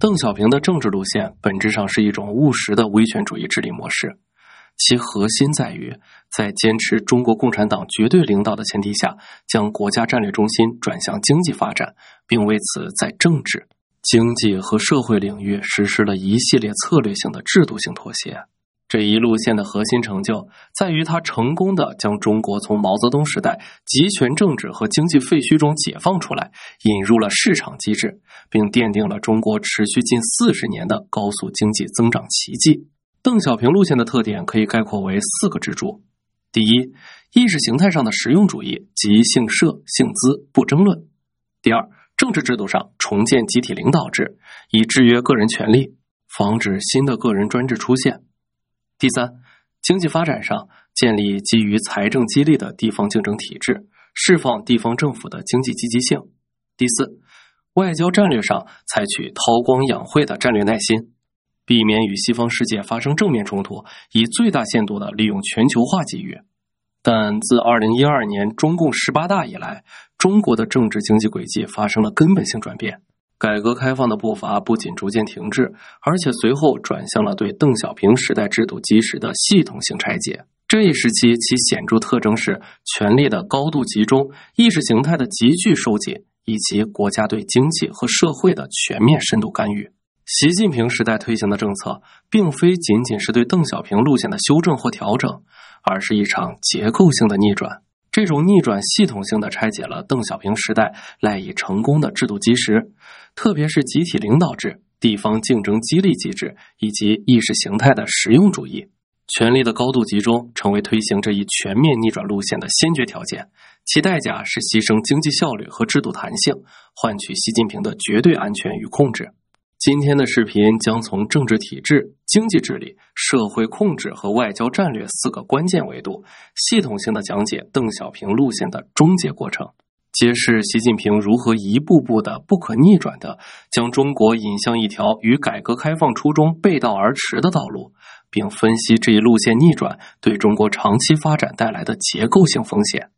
邓小平的政治路线本质上是一种务实的威权主义治理模式，其核心在于在坚持中国共产党绝对领导的前提下，将国家战略中心转向经济发展，并为此在政治、经济和社会领域实施了一系列策略性的制度性妥协。这一路线的核心成就在于它成功地将中国从毛泽东时代集权政治和经济废墟中解放出来，引入了市场机制，并奠定了中国持续近40年的高速经济增长奇迹。邓小平路线的特点可以概括为4个支柱。第一，意识形态上的实用主义，即姓社姓资不争论。第二，政治制度上重建集体领导制，以制约个人权利，防止新的个人专制出现。第三，经济发展上建立基于财政激励的地方竞争体制，释放地方政府的经济积极性。第四，外交战略上采取韬光养晦的战略耐心，避免与西方世界发生正面冲突，以最大限度地利用全球化机遇。但自2012年中共18大以来，中国的政治经济轨迹发生了根本性转变。改革开放的步伐不仅逐渐停滞，而且随后转向了对邓小平时代制度基石的系统性拆解。这一时期其显著特征是权力的高度集中、意识形态的急剧收紧，以及国家对经济和社会的全面深度干预。习近平时代推行的政策并非仅仅是对邓小平路线的修正或调整，而是一场结构性的逆转。这种逆转系统性地拆解了邓小平时代赖以成功的制度基石，特别是集体领导制、地方竞争激励机制以及意识形态的实用主义。权力的高度集中成为推行这一全面逆转路线的先决条件，其代价是牺牲经济效率和制度弹性，换取习近平的绝对安全与控制。今天的视频将从政治体制、经济治理、社会控制和外交战略4个关键维度，系统性地讲解邓小平路线的终结过程，揭示习近平如何一步步的不可逆转地将中国引向一条与改革开放初衷背道而驰的道路，并分析这一路线逆转对中国长期发展带来的结构性风险。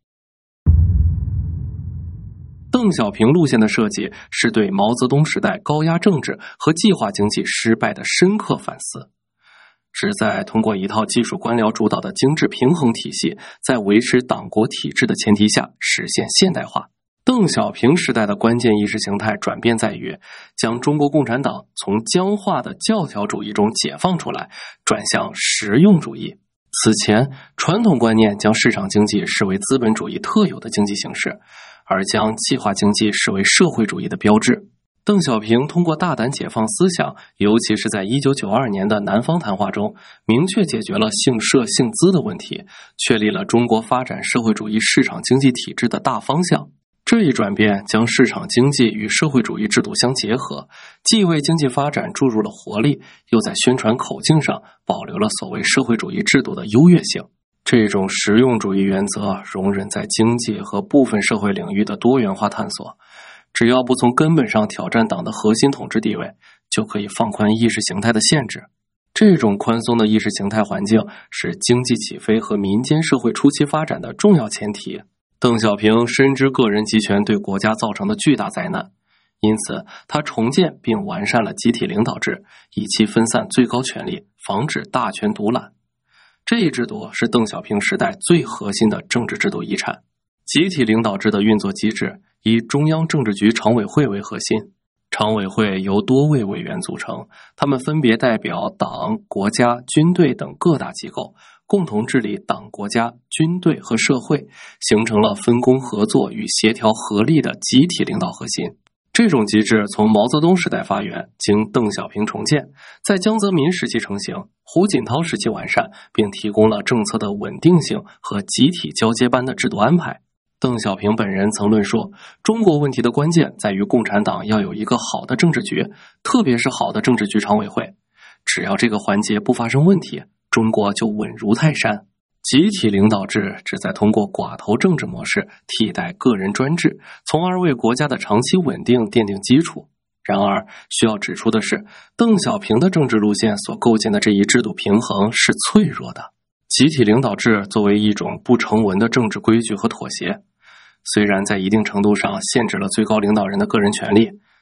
邓小平路线的设计是对毛泽东时代高压政治和计划经济失败的深刻反思，旨在通过一套技术官僚主导的经济平衡体系，在维持党国体制的前提下实现现代化。邓小平时代的关键意识形态转变在于将中国共产党从僵化的教条主义中解放出来，转向实用主义。此前，传统观念将市场经济视为资本主义特有的经济形式，而将计划经济视为社会主义的标志。邓小平通过大胆解放思想，尤其是在1992年的南方谈话中，明确解决了姓社姓资的问题，确立了中国发展社会主义市场经济体制的大方向。这一转变将市场经济与社会主义制度相结合，既为经济发展注入了活力，又在宣传口径上保留了所谓社会主义制度的优越性。这种实用主义原则容忍在经济和部分社会领域的多元化探索，只要不从根本上挑战党的核心统治地位，就可以放宽意识形态的限制。这种宽松的意识形态环境是经济起飞和民间社会初期发展的重要前提。邓小平深知个人集权对国家造成的巨大灾难，因此他重建并完善了集体领导制，以期分散最高权力，防止大权独揽。这一制度是邓小平时代最核心的政治制度遗产。集体领导制的运作机制以中央政治局常委会为核心，常委会由多位委员组成，他们分别代表党、国家、军队等各大机构，共同治理党、国家、军队和社会，形成了分工合作与协调合力的集体领导核心。这种机制从毛泽东时代发源，经邓小平重建，在江泽民时期成型，胡锦涛时期完善，并提供了政策的稳定性和集体交接般的制度安排。邓小平本人曾论述，中国问题的关键在于共产党要有一个好的政治局，特别是好的政治局常委会。只要这个环节不发生问题，中国就稳如泰山。集体领导制旨在通过寡头政治模式替代个人专制，从而为国家的长期稳定奠定基础。然而，需要指出的是，邓小平的政治路线所构建的这一制度平衡是脆弱的。集体领导制作为一种不成文的政治规矩和妥协，虽然在一定程度上限制了最高领导人的个人权利，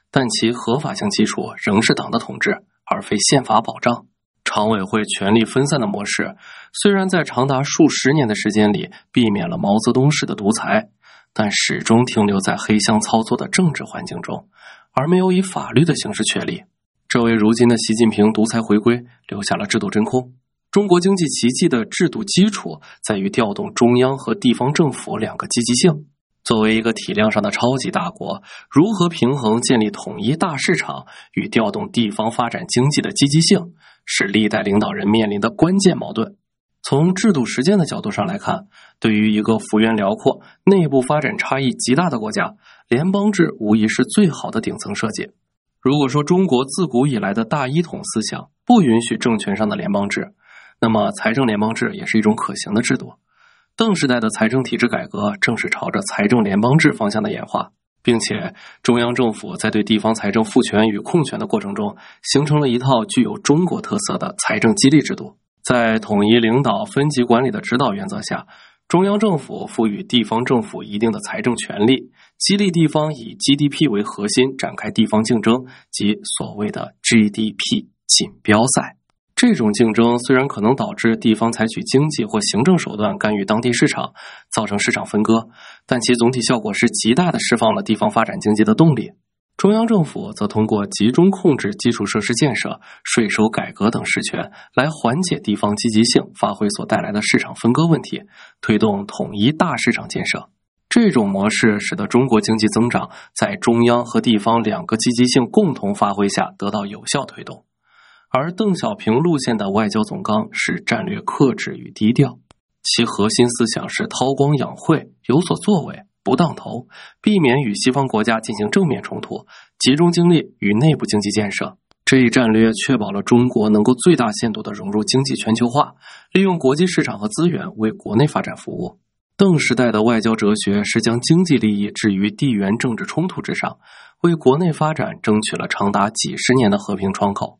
但其合法性基础仍是党的统治，而非宪法保障。常委会权力分散的模式，虽然在长达数十年的时间里避免了毛泽东式的独裁，但始终停留在黑箱操作的政治环境中，而没有以法律的形式确立。这为如今的习近平独裁回归留下了制度真空。中国经济奇迹的制度基础在于调动中央和地方政府两个积极性。作为一个体量上的超级大国，如何平衡建立统一大市场与调动地方发展经济的积极性，是历代领导人面临的关键矛盾。从制度实践的角度上来看，对于一个幅员辽阔、内部发展差异极大的国家，联邦制无疑是最好的顶层设计。如果说中国自古以来的大一统思想不允许政权上的联邦制，那么财政联邦制也是一种可行的制度。邓时代的财政体制改革正是朝着财政联邦制方向的演化，并且中央政府在对地方财政赋权与控权的过程中，形成了一套具有中国特色的财政激励制度。在统一领导、分级管理的指导原则下，中央政府赋予地方政府一定的财政权力，激励地方以 GDP 为核心展开地方竞争，即所谓的 GDP 锦标赛。这种竞争虽然可能导致地方采取经济或行政手段干预当地市场，造成市场分割，但其总体效果是极大地释放了地方发展经济的动力。中央政府则通过集中控制基础设施建设、税收改革等实权，来缓解地方积极性发挥所带来的市场分割问题，推动统一大市场建设。这种模式使得中国经济增长在中央和地方两个积极性共同发挥下得到有效推动。而邓小平路线的外交总纲是战略克制与低调，其核心思想是韬光养晦，有所作为，不当头，避免与西方国家进行正面冲突，集中精力于内部经济建设。这一战略确保了中国能够最大限度地融入经济全球化，利用国际市场和资源为国内发展服务。邓时代的外交哲学是将经济利益置于地缘政治冲突之上，为国内发展争取了长达几十年的和平窗口。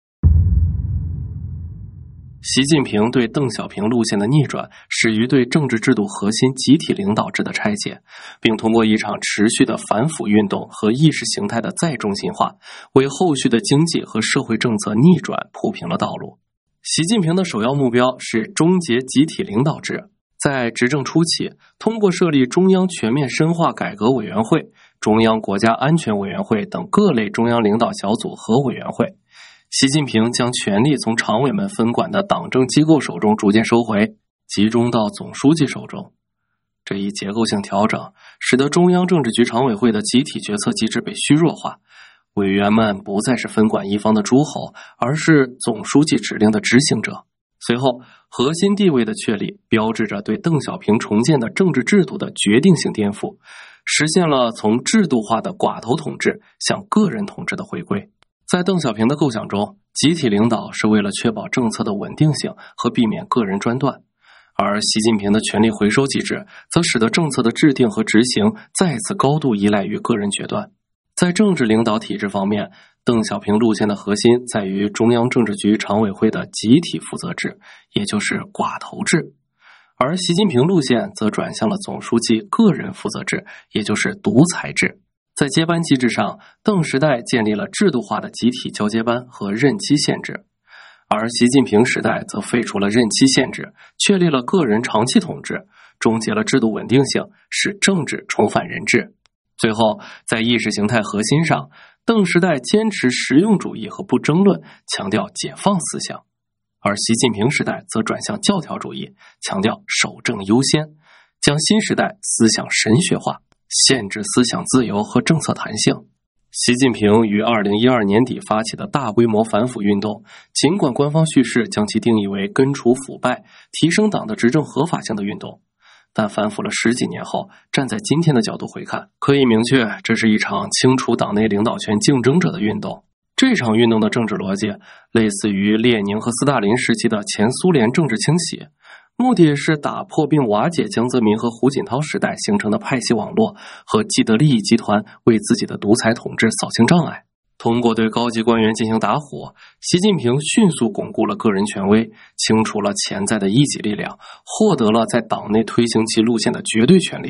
习近平对邓小平路线的逆转，始于对政治制度核心集体领导制的拆解，并通过一场持续的反腐运动和意识形态的再中心化，为后续的经济和社会政策逆转铺平了道路。习近平的首要目标是终结集体领导制，在执政初期，通过设立中央全面深化改革委员会、中央国家安全委员会等各类中央领导小组和委员会，习近平将权力从常委们分管的党政机构手中逐渐收回，集中到总书记手中。这一结构性调整使得中央政治局常委会的集体决策机制被虚弱化，委员们不再是分管一方的诸侯，而是总书记指令的执行者。随后，核心地位的确立标志着对邓小平重建的政治制度的决定性颠覆，实现了从制度化的寡头统治向个人统治的回归。在邓小平的构想中，集体领导是为了确保政策的稳定性和避免个人专断，而习近平的权力回收机制则使得政策的制定和执行再次高度依赖于个人决断。在政治领导体制方面，邓小平路线的核心在于中央政治局常委会的集体负责制，也就是寡头制，而习近平路线则转向了总书记个人负责制，也就是独裁制。在接班机制上，邓时代建立了制度化的集体交接班和任期限制，而习近平时代则废除了任期限制，确立了个人长期统治，终结了制度稳定性，使政治重返人治。最后，在意识形态核心上，邓时代坚持实用主义和不争论，强调解放思想，而习近平时代则转向教条主义，强调守正优先，将新时代思想神学化，限制思想自由和政策弹性。习近平于2012年底发起的大规模反腐运动，尽管官方叙事将其定义为根除腐败、提升党的执政合法性的运动，但反腐了10几年后，站在今天的角度回看，可以明确这是一场清除党内领导权竞争者的运动。这场运动的政治逻辑类似于列宁和斯大林时期的前苏联政治清洗，目的是打破并瓦解江泽民和胡锦涛时代形成的派系网络和既得利益集团为自己的独裁统治扫清障碍。通过对高级官员进行打虎，习近平迅速巩固了个人权威，清除了潜在的异己力量，获得了在党内推行其路线的绝对权力。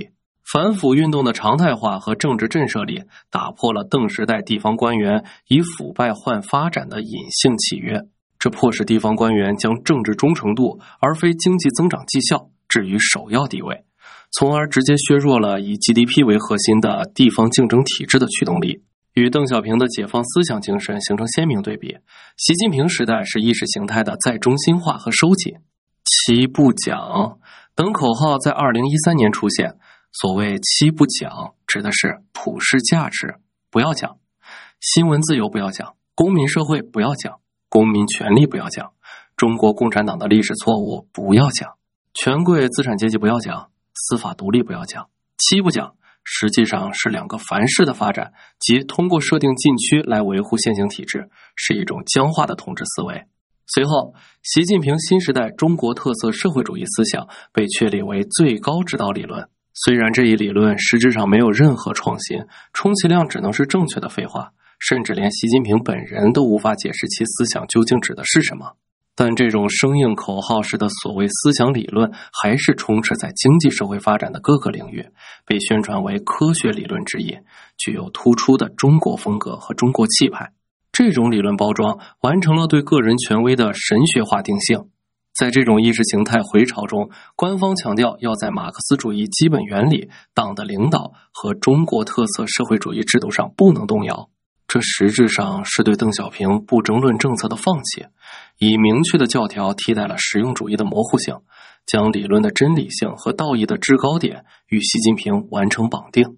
反腐运动的常态化和政治震慑力，打破了邓时代地方官员以腐败换发展的隐性契约，这迫使地方官员将政治忠诚度而非经济增长绩效置于首要地位，从而直接削弱了以 GDP 为核心的地方竞争体制的驱动力。与邓小平的解放思想精神形成鲜明对比，习近平时代是意识形态的再中心化和收紧。七不讲等口号在2013年出现，所谓七不讲指的是普世价值不要讲，新闻自由不要讲，公民社会不要讲，公民权利不要讲，中国共产党的历史错误不要讲，权贵资产阶级不要讲，司法独立不要讲。七不讲实际上是两个凡式的发展，即通过设定禁区来维护现行体制，是一种僵化的统治思维。随后，习近平新时代中国特色社会主义思想被确立为最高指导理论。虽然这一理论实质上没有任何创新，充其量只能是正确的废话，甚至连习近平本人都无法解释其思想究竟指的是什么。但这种生硬口号式的所谓思想理论还是充斥在经济社会发展的各个领域，被宣传为科学理论之一，具有突出的中国风格和中国气派。这种理论包装完成了对个人权威的神学化定性。在这种意识形态回潮中，官方强调要在马克思主义基本原理、党的领导和中国特色社会主义制度上不能动摇。这实质上是对邓小平不争论政策的放弃，以明确的教条替代了实用主义的模糊性，将理论的真理性和道义的制高点与习近平完成绑定。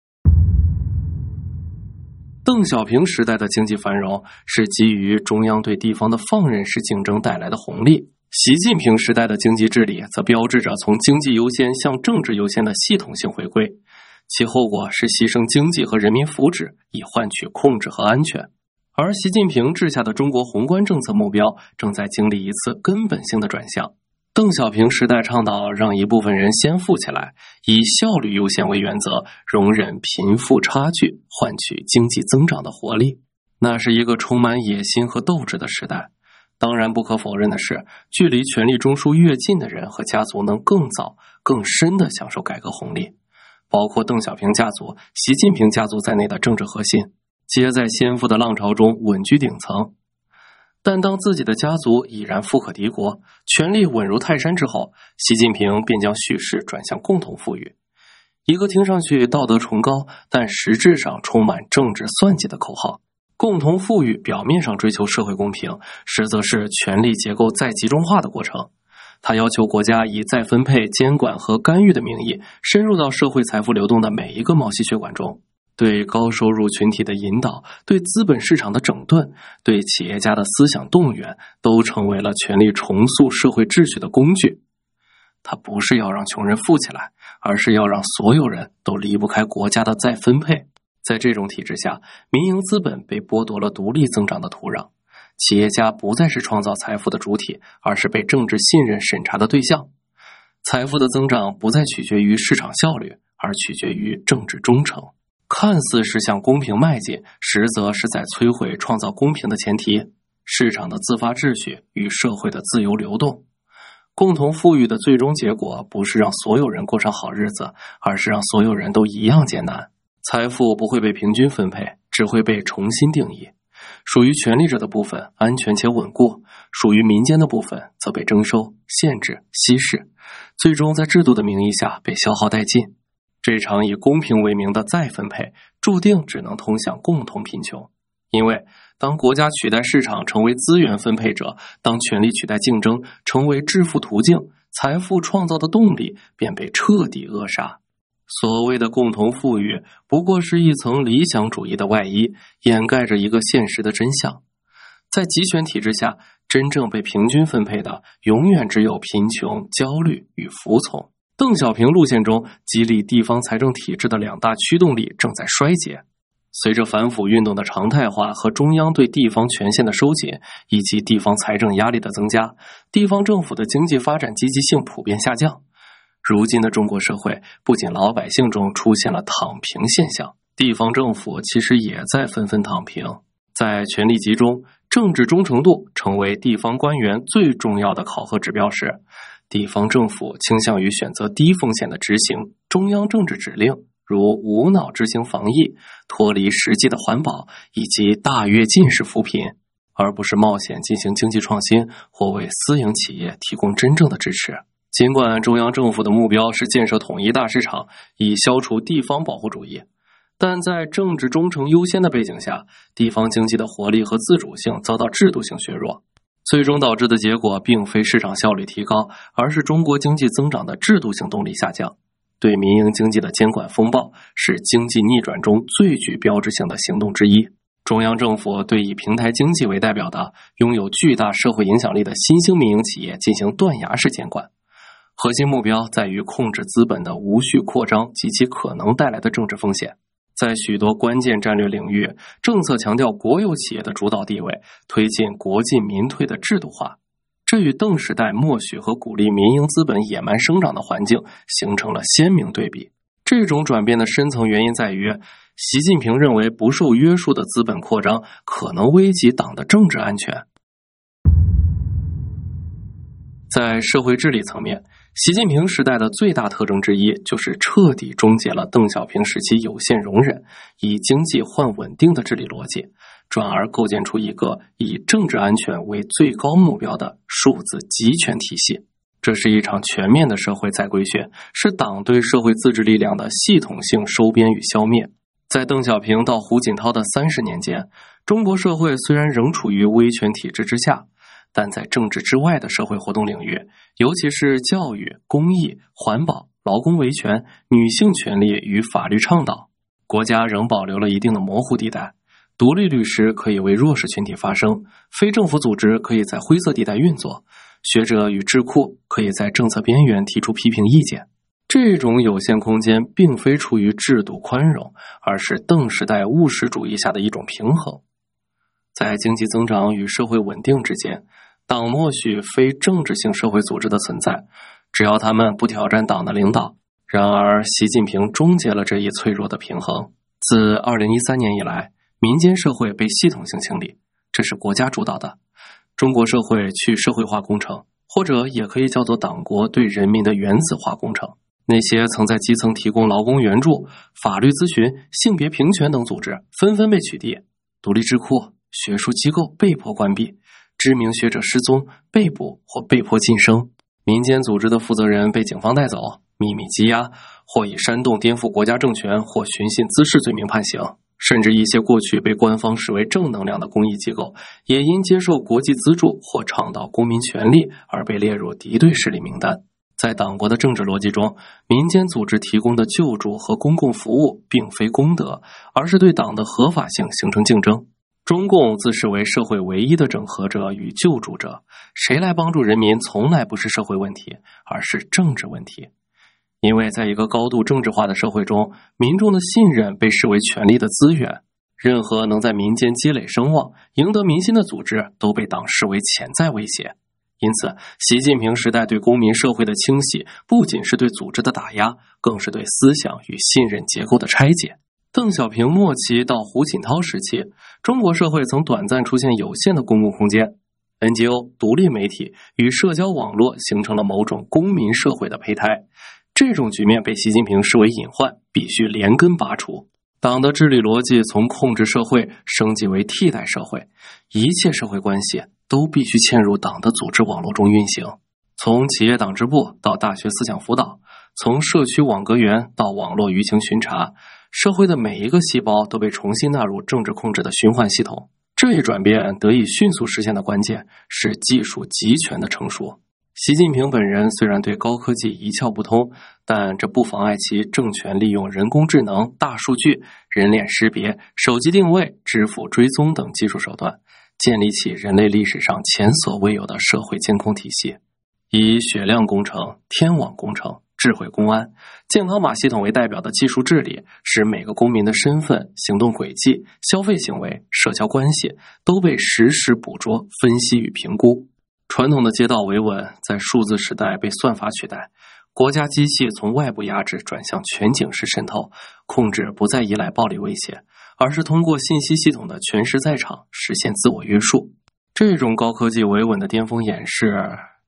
邓小平时代的经济繁荣是基于中央对地方的放任式竞争带来的红利，习近平时代的经济治理则标志着从经济优先向政治优先的系统性回归，其后果是牺牲经济和人民福祉以换取控制和安全。而习近平治下的中国宏观政策目标正在经历一次根本性的转向。邓小平时代倡导让一部分人先富起来，以效率优先为原则，容忍贫富差距，换取经济增长的活力。那是一个充满野心和斗志的时代。当然不可否认的是，距离权力中枢越近的人和家族能更早更深地享受改革红利，包括邓小平家族、习近平家族在内的政治核心皆在先富的浪潮中稳居顶层。但当自己的家族已然富可敌国，权力稳如泰山之后，习近平便将叙事转向共同富裕，一个听上去道德崇高但实质上充满政治算计的口号。共同富裕表面上追求社会公平，实则是权力结构再集中化的过程。他要求国家以再分配、监管和干预的名义，深入到社会财富流动的每一个毛细血管中，对高收入群体的引导，对资本市场的整顿，对企业家的思想动员，都成为了权力重塑社会秩序的工具。他不是要让穷人富起来，而是要让所有人都离不开国家的再分配。在这种体制下，民营资本被剥夺了独立增长的土壤，企业家不再是创造财富的主体，而是被政治信任审查的对象。财富的增长不再取决于市场效率，而取决于政治忠诚。看似是向公平迈进，实则是在摧毁创造公平的前提，市场的自发秩序与社会的自由流动。共同富裕的最终结果不是让所有人过上好日子，而是让所有人都一样艰难。财富不会被平均分配，只会被重新定义。属于权力者的部分安全且稳固，属于民间的部分则被征收、限制、稀释，最终在制度的名义下被消耗殆尽。这场以公平为名的再分配，注定只能通向共同贫穷。因为当国家取代市场成为资源分配者，当权力取代竞争成为致富途径，财富创造的动力便被彻底扼杀。所谓的共同富裕，不过是一层理想主义的外衣，掩盖着一个现实的真相。在集权体制下，真正被平均分配的，永远只有贫穷、焦虑与服从。邓小平路线中激励地方财政体制的两大驱动力正在衰竭。随着反腐运动的常态化和中央对地方权限的收紧，以及地方财政压力的增加，地方政府的经济发展积极性普遍下降。如今的中国社会，不仅老百姓中出现了躺平现象，地方政府其实也在纷纷躺平。在权力集中、政治忠诚度成为地方官员最重要的考核指标时， 地方政府倾向于选择低风险的执行中央政治指令，如无脑执行防疫、脱离实际的环保以及大跃进式扶贫，而不是冒险进行经济创新或为私营企业提供真正的支持。尽管中央政府的目标是建设统一大市场，以消除地方保护主义，但在政治忠诚优先的背景下，地方经济的活力和自主性遭到制度性削弱，最终导致的结果并非市场效率提高，而是中国经济增长的制度性动力下降。对民营经济的监管风暴是经济逆转中最具标志性的行动之一。中央政府对以平台经济为代表的拥有巨大社会影响力的新兴民营企业进行断崖式监管，核心目标在于控制资本的无序扩张及其可能带来的政治风险。在许多关键战略领域，政策强调国有企业的主导地位，推进国进民退的制度化。这与邓时代默许和鼓励民营资本野蛮生长的环境形成了鲜明对比。这种转变的深层原因在于，习近平认为不受约束的资本扩张可能危及党的政治安全。在社会治理层面，习近平时代的最大特征之一就是彻底终结了邓小平时期有限容忍、以经济换稳定的治理逻辑，转而构建出一个以政治安全为最高目标的数字集权体系。这是一场全面的社会再规训，是党对社会自治力量的系统性收编与消灭。在邓小平到胡锦涛的30年间，中国社会虽然仍处于威权体制之下，但在政治之外的社会活动领域，尤其是教育、公益、环保、劳工维权、女性权利与法律倡导，国家仍保留了一定的模糊地带。独立律师可以为弱势群体发声，非政府组织可以在灰色地带运作，学者与智库可以在政策边缘提出批评意见。这种有限空间并非出于制度宽容，而是邓时代务实主义下的一种平衡。在经济增长与社会稳定之间，党默许非政治性社会组织的存在，只要他们不挑战党的领导。然而，习近平终结了这一脆弱的平衡。自2013年以来，民间社会被系统性清理，这是国家主导的。中国社会去社会化工程，或者也可以叫做党国对人民的原子化工程。那些曾在基层提供劳工援助、法律咨询、性别平权等组织纷纷被取缔，独立智库、学术机构被迫关闭，知名学者失踪、被捕或被迫晋升，民间组织的负责人被警方带走、秘密羁押，或以煽动颠覆国家政权或寻衅滋事罪名判刑。甚至一些过去被官方视为正能量的公益机构，也因接受国际资助或倡导公民权利而被列入敌对势力名单。在党国的政治逻辑中，民间组织提供的救助和公共服务并非公德，而是对党的合法性形成竞争。中共自视为社会唯一的整合者与救助者，谁来帮助人民从来不是社会问题，而是政治问题。因为在一个高度政治化的社会中，民众的信任被视为权力的资源，任何能在民间积累声望、赢得民心的组织都被党视为潜在威胁。因此，习近平时代对公民社会的清洗，不仅是对组织的打压，更是对思想与信任结构的拆解。邓小平末期到胡锦涛时期，中国社会曾短暂出现有限的公共空间， NGO、独立媒体与社交网络形成了某种公民社会的胚胎。这种局面被习近平视为隐患，必须连根拔除。党的治理逻辑从控制社会升级为替代社会，一切社会关系都必须嵌入党的组织网络中运行。从企业党支部到大学思想辅导，从社区网格员到网络舆情巡查，社会的每一个细胞都被重新纳入政治控制的循环系统。这一转变得以迅速实现的关键是技术集权的成熟。习近平本人虽然对高科技一窍不通，但这不妨碍其政权利用人工智能、大数据、人脸识别、手机定位、支付追踪等技术手段，建立起人类历史上前所未有的社会监控体系。以血量工程、天网工程、智慧公安、健康码系统为代表的技术治理，使每个公民的身份、行动轨迹、消费行为、社交关系都被实时捕捉、分析与评估。传统的街道维稳在数字时代被算法取代，国家机器从外部压制转向全景式渗透，控制不再依赖暴力威胁，而是通过信息系统的全时在场实现自我约束。这种高科技维稳的巅峰演示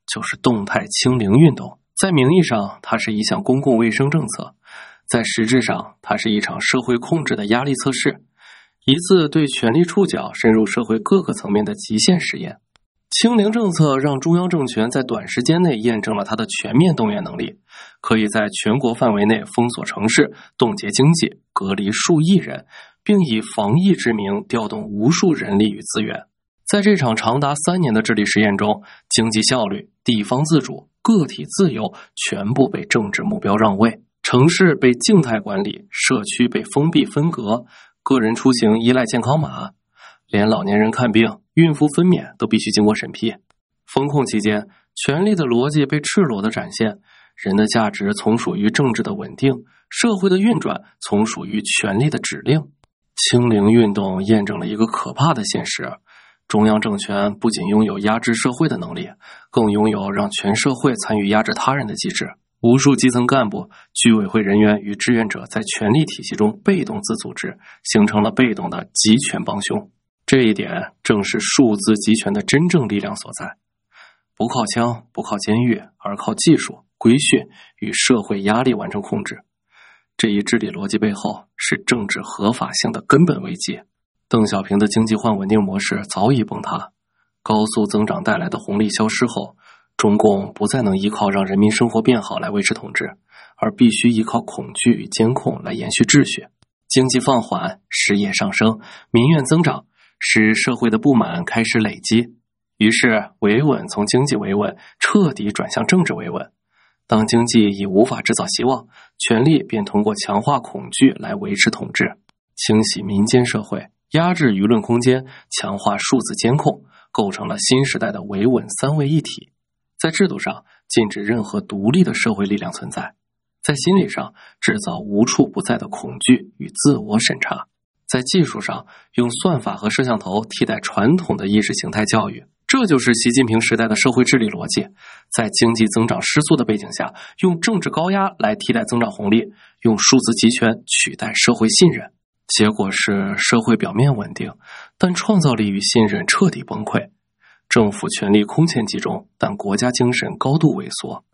就是动态清零运动。在名义上，它是一项公共卫生政策，在实质上，它是一场社会控制的压力测试，一次对权力触角深入社会各个层面的极限实验。清零政策让中央政权在短时间内验证了它的全面动员能力，可以在全国范围内封锁城市、冻结经济、隔离数亿人，并以防疫之名调动无数人力与资源。在这场长达3年的治理实验中，经济效率、地方自主、个体自由全部被政治目标让位，城市被静态管理，社区被封闭分隔，个人出行依赖健康码，连老年人看病、孕妇分娩都必须经过审批。封控期间，权力的逻辑被赤裸地展现，人的价值从属于政治的稳定，社会的运转从属于权力的指令。清零运动验证了一个可怕的现实，中央政权不仅拥有压制社会的能力，更拥有让全社会参与压制他人的机制。无数基层干部、居委会人员与志愿者在权力体系中被动自组织，形成了被动的集权帮凶。这一点正是数字集权的真正力量所在，不靠枪，不靠监狱，而靠技术、规训与社会压力完成控制。这一治理逻辑背后是政治合法性的根本危机。邓小平的经济换稳定模式早已崩塌，高速增长带来的红利消失后，中共不再能依靠让人民生活变好来维持统治，而必须依靠恐惧与监控来延续秩序。经济放缓，失业上升，民怨增长，使社会的不满开始累积，于是维稳从经济维稳彻底转向政治维稳。当经济已无法制造希望，权力便通过强化恐惧来维持统治，清洗民间社会，压制舆论空间，强化数字监控，构成了新时代的维稳3位一体。在制度上，禁止任何独立的社会力量存在；在心理上，制造无处不在的恐惧与自我审查；在技术上，用算法和摄像头替代传统的意识形态教育。这就是习近平时代的社会治理逻辑。在经济增长失速的背景下，用政治高压来替代增长红利，用数字集权取代社会信任。结果是社会表面稳定，但创造力与信任彻底崩溃。政府权力空前集中，但国家精神高度萎缩。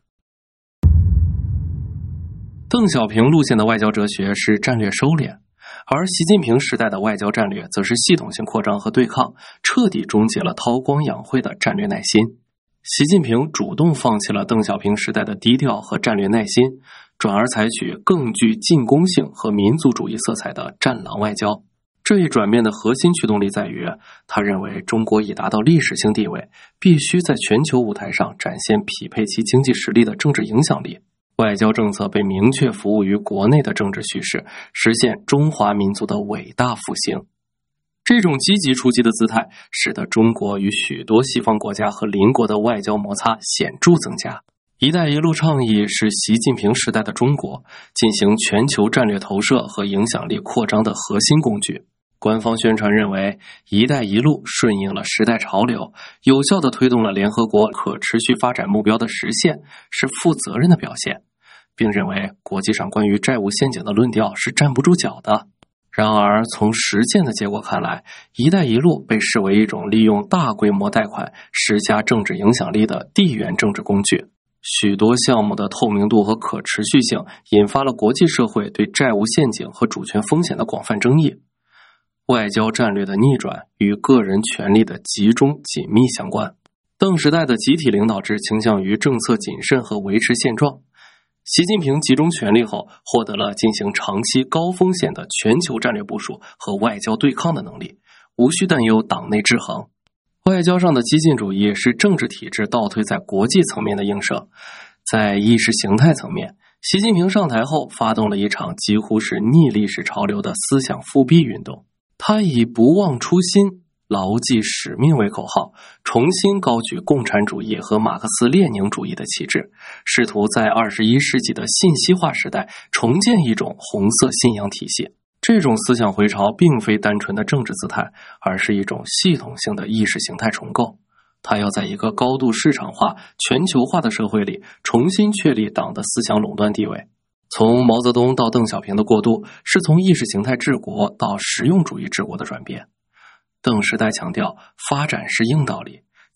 邓小平路线的外交哲学是战略收敛，而习近平时代的外交战略则是系统性扩张和对抗，彻底终结了韬光养晦的战略耐心。习近平主动放弃了邓小平时代的低调和战略耐心，转而采取更具进攻性和民族主义色彩的战狼外交。这一转变的核心驱动力在于，他认为中国已达到历史性地位，必须在全球舞台上展现匹配其经济实力的政治影响力。外交政策被明确服务于国内的政治叙事，实现中华民族的伟大复兴。这种积极出击的姿态，使得中国与许多西方国家和邻国的外交摩擦显著增加。一带一路倡议是习近平时代的中国进行全球战略投射和影响力扩张的核心工具。官方宣传认为，一带一路顺应了时代潮流，有效地推动了联合国可持续发展目标的实现，是负责任的表现，并认为国际上关于债务陷阱的论调是站不住脚的。然而，从实践的结果看来，一带一路被视为一种利用大规模贷款施加政治影响力的地缘政治工具。许多项目的透明度和可持续性引发了国际社会对债务陷阱和主权风险的广泛争议。外交战略的逆转与个人权力的集中紧密相关。邓时代的集体领导制倾向于政策谨慎和维持现状。习近平集中权力后，获得了进行长期高风险的全球战略部署和外交对抗的能力，无需担忧党内制衡。外交上的激进主义是政治体制倒退在国际层面的映射。在意识形态层面，习近平上台后发动了一场几乎是逆历史潮流的思想复辟运动。他以不忘初心、牢记使命为口号，重新高举共产主义和马克思列宁主义的旗帜，试图在21世纪的信息化时代重建一种红色信仰体系。这种思想回潮并非单纯的政治姿态，而是一种系统性的意识形态重构。他要在一个高度市场化、全球化的社会里重新确立党的思想垄断地位。从毛泽东到邓小平的过渡，是从意识形态治国到实用主义治国的转变。邓时代强调发展是硬道理，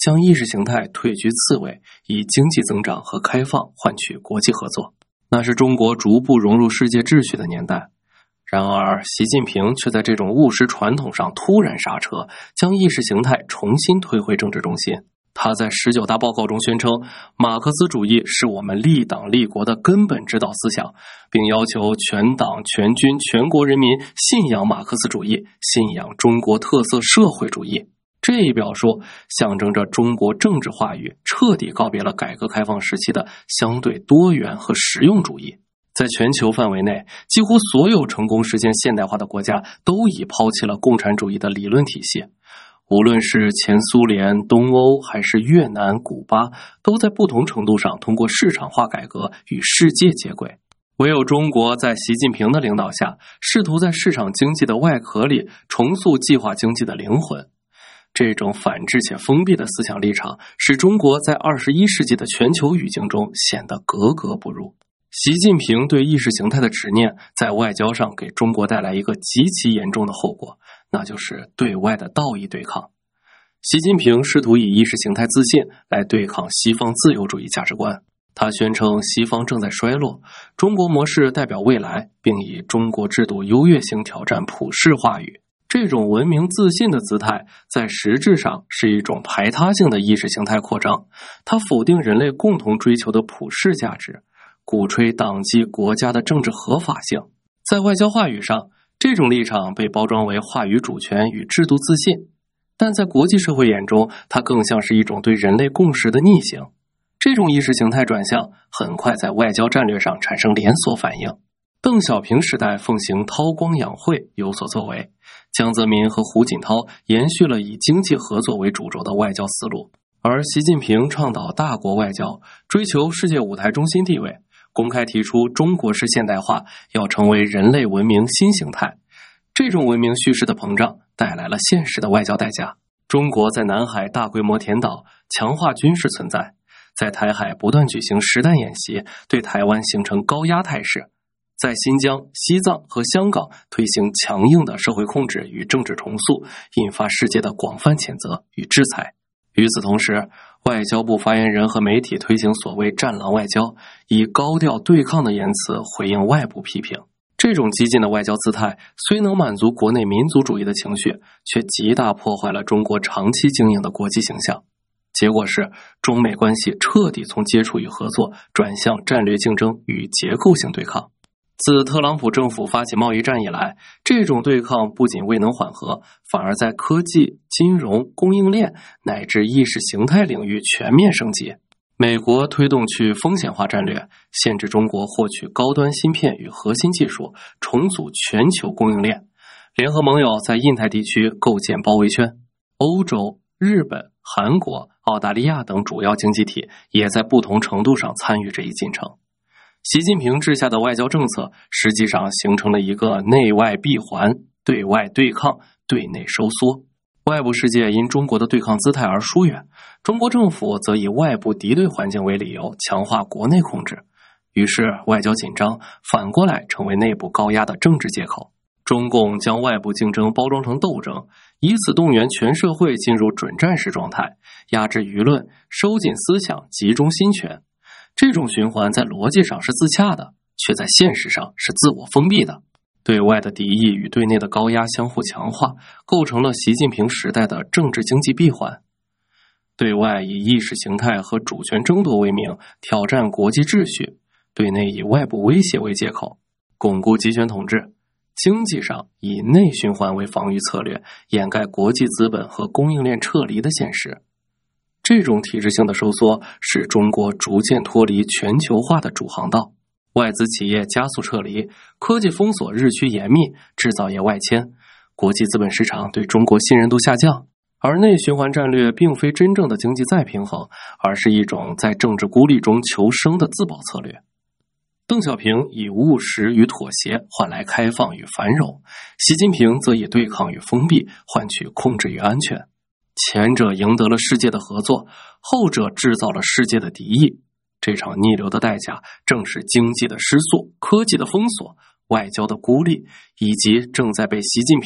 将意识形态退居次位，以经济增长和开放换取国际合作。那是中国逐步融入世界秩序的年代。然而，习近平却在这种务实传统上突然刹车，将意识形态重新推回政治中心。他在19大报告中宣称，马克思主义是我们立党立国的根本指导思想，并要求全党全军全国人民信仰马克思主义，信仰中国特色社会主义。这一表述象征着中国政治话语彻底告别了改革开放时期的相对多元和实用主义。在全球范围内，几乎所有成功实现现代化的国家都已抛弃了共产主义的理论体系。无论是前苏联、东欧还是越南、古巴，都在不同程度上通过市场化改革与世界接轨。唯有中国在习近平的领导下，试图在市场经济的外壳里重塑计划经济的灵魂。这种反智且封闭的思想立场，使中国在21世纪的全球语境中显得格格不入。习近平对意识形态的执念，在外交上给中国带来一个极其严重的后果，那就是对外的道义对抗。习近平试图以意识形态自信来对抗西方自由主义价值观。他宣称西方正在衰落，中国模式代表未来，并以中国制度优越性挑战普世话语。这种文明自信的姿态，在实质上是一种排他性的意识形态扩张。他否定人类共同追求的普世价值，鼓吹党纪国家的政治合法性。在外交话语上，这种立场被包装为话语主权与制度自信，但在国际社会眼中，它更像是一种对人类共识的逆行。这种意识形态转向很快在外交战略上产生连锁反应。邓小平时代奉行韬光养晦，有所作为；江泽民和胡锦涛延续了以经济合作为主轴的外交思路，而习近平倡导大国外交，追求世界舞台中心地位，公开提出中国式现代化要成为人类文明新形态。这种文明叙事的膨胀带来了现实的外交代价。中国在南海大规模填岛，强化军事存在，在台海不断举行实弹演习，对台湾形成高压态势，在新疆、西藏和香港推行强硬的社会控制与政治重塑，引发世界的广泛谴责与制裁。与此同时，外交部发言人和媒体推行所谓战狼外交，以高调对抗的言辞回应外部批评。这种激进的外交姿态虽能满足国内民族主义的情绪，却极大破坏了中国长期经营的国际形象。结果是，中美关系彻底从接触与合作转向战略竞争与结构性对抗。自特朗普政府发起贸易战以来，这种对抗不仅未能缓和，反而在科技、金融、供应链乃至意识形态领域全面升级。美国推动去风险化战略，限制中国获取高端芯片与核心技术，重组全球供应链。联合盟友在印太地区构建包围圈。欧洲、日本、韩国、澳大利亚等主要经济体也在不同程度上参与这一进程。习近平治下的外交政策实际上形成了一个内外闭环，对外对抗，对内收缩。外部世界因中国的对抗姿态而疏远，中国政府则以外部敌对环境为理由强化国内控制，于是外交紧张反过来成为内部高压的政治借口。中共将外部竞争包装成斗争，以此动员全社会进入准战时状态，压制舆论，收紧思想，集中心权。这种循环在逻辑上是自洽的，却在现实上是自我封闭的。对外的敌意与对内的高压相互强化，构成了习近平时代的政治经济闭环。对外以意识形态和主权争夺为名，挑战国际秩序；对内以外部威胁为借口，巩固集权统治。经济上以内循环为防御策略，掩盖国际资本和供应链撤离的现实。这种体制性的收缩使中国逐渐脱离全球化的主航道，外资企业加速撤离，科技封锁日趋严密，制造业外迁，国际资本市场对中国信任度下降。而内循环战略并非真正的经济再平衡，而是一种在政治孤立中求生的自保策略。邓小平以务实与妥协换来开放与繁荣，习近平则以对抗与封闭换取控制与安全。前者赢得了世界的合作，后者制造了世界的敌意。这场逆流的代价正是经济的失速、科技的封锁、外交的孤立，以及正在被习近平拖向深渊的全国人民。 《人民日报》系列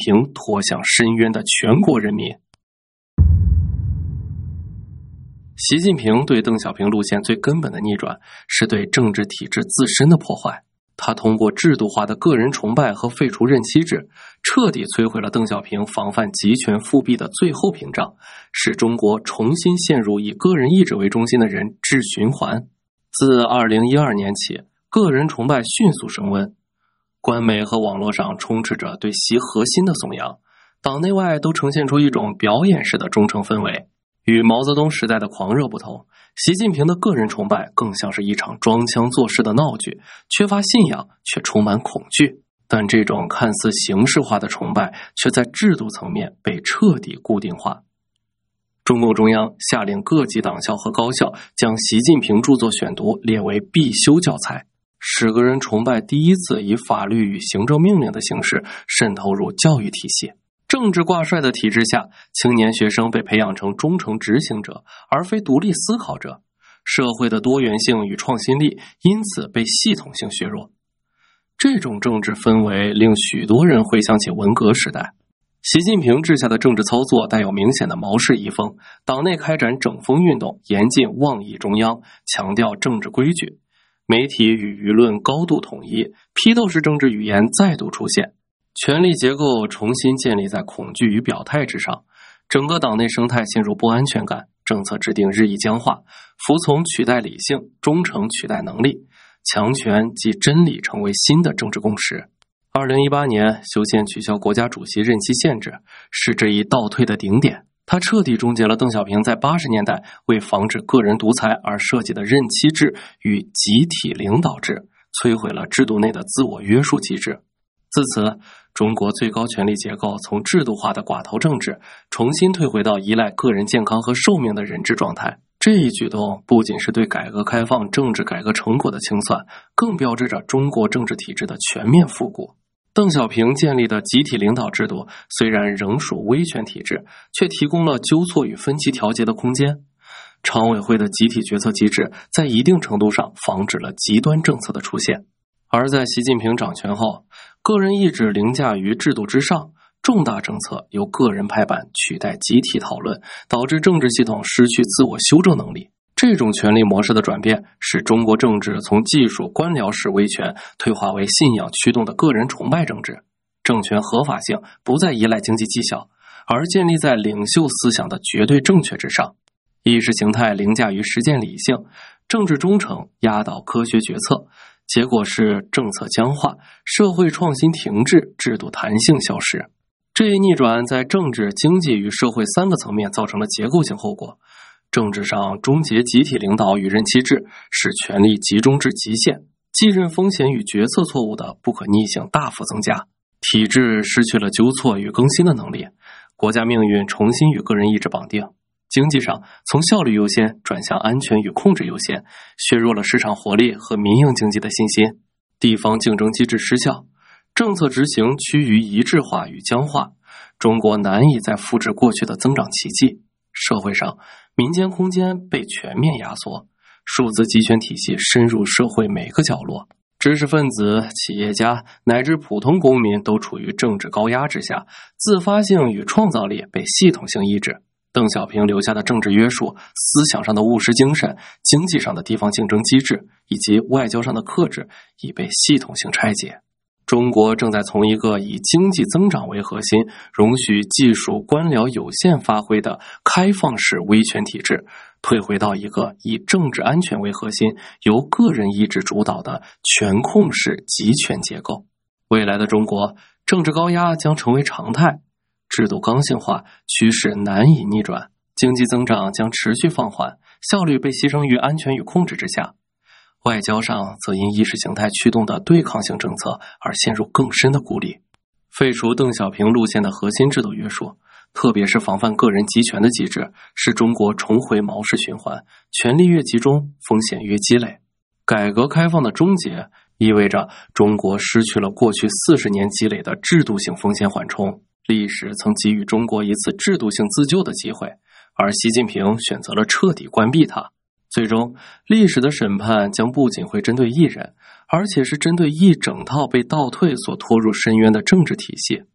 习近平对邓小平路线最根本的逆转，是对政治体制自身的破坏。他通过制度化的个人崇拜和废除任期制，彻底摧毁了邓小平防范集权复辟的最后屏障，使中国重新陷入以个人意志为中心的人治循环。自2012年起，个人崇拜迅速升温，官媒和网络上充斥着对习核心的颂扬，党内外都呈现出一种表演式的忠诚氛围。与毛泽东时代的狂热不同，习近平的个人崇拜更像是一场装腔作势的闹剧，缺乏信仰却充满恐惧。但这种看似形式化的崇拜却在制度层面被彻底固定化。中共中央下令各级党校和高校将习近平著作选读列为必修教材，使个人崇拜第一次以法律与行政命令的形式渗透入教育体系。政治挂帅的体制下，青年学生被培养成忠诚执行者，而非独立思考者，社会的多元性与创新力因此被系统性削弱。这种政治氛围令许多人回想起文革时代，习近平治下的政治操作带有明显的毛氏遗风，党内开展整风运动，严禁妄议中央，强调政治规矩，媒体与舆论高度统一，批斗式政治语言再度出现，权力结构重新建立在恐惧与表态之上，整个党内生态陷入不安全感，政策制定日益僵化，服从取代理性，忠诚取代能力，强权即真理成为新的政治共识。2018年修宪取消国家主席任期限制，是这一倒退的顶点。它彻底终结了邓小平在80年代为防止个人独裁而设计的任期制与集体领导制，摧毁了制度内的自我约束机制。自此，中国最高权力结构从制度化的寡头政治重新退回到依赖个人健康和寿命的人治状态。这一举动不仅是对改革开放政治改革成果的清算，更标志着中国政治体制的全面复古。邓小平建立的集体领导制度虽然仍属威权体制，却提供了纠错与分歧调节的空间。常委会的集体决策机制在一定程度上防止了极端政策的出现。而在习近平掌权后，个人意志凌驾于制度之上，重大政策由个人拍板取代集体讨论，导致政治系统失去自我修正能力。这种权力模式的转变，使中国政治从技术官僚式威权退化为信仰驱动的个人崇拜政治。政权合法性不再依赖经济绩效，而建立在领袖思想的绝对正确之上。意识形态凌驾于实践理性，政治忠诚压倒科学决策，结果是政策僵化，社会创新停滞，制度弹性消失。这一逆转在政治、经济与社会3个层面造成了结构性后果。政治上终结集体领导与任期制，使权力集中至极限，继任风险与决策错误的不可逆性大幅增加，体制失去了纠错与更新的能力，国家命运重新与个人意志绑定。经济上从效率优先转向安全与控制优先，削弱了市场活力和民营经济的信心。地方竞争机制失效，政策执行趋于一致化与僵化，中国难以再复制过去的增长奇迹。社会上，民间空间被全面压缩，数字集权体系深入社会每个角落，知识分子、企业家乃至普通公民都处于政治高压之下，自发性与创造力被系统性抑制。邓小平留下的政治约束、思想上的务实精神、经济上的地方竞争机制以及外交上的克制已被系统性拆解。中国正在从一个以经济增长为核心，容许技术官僚有限发挥的开放式威权体制，退回到一个以政治安全为核心，由个人意志主导的全控式集权结构。未来的中国，政治高压将成为常态，制度刚性化趋势难以逆转，经济增长将持续放缓，效率被牺牲于安全与控制之下。外交上则因意识形态驱动的对抗性政策而陷入更深的孤立。废除邓小平路线的核心制度约束，特别是防范个人集权的机制，使中国重回毛氏循环，权力越集中，风险越积累。改革开放的终结意味着中国失去了过去40年积累的制度性风险缓冲。历史曾给予中国一次制度性自救的机会，而习近平选择了彻底关闭它。最终，历史的审判将不仅会针对一人，而且是针对一整套被倒退所拖入深渊的政治体系。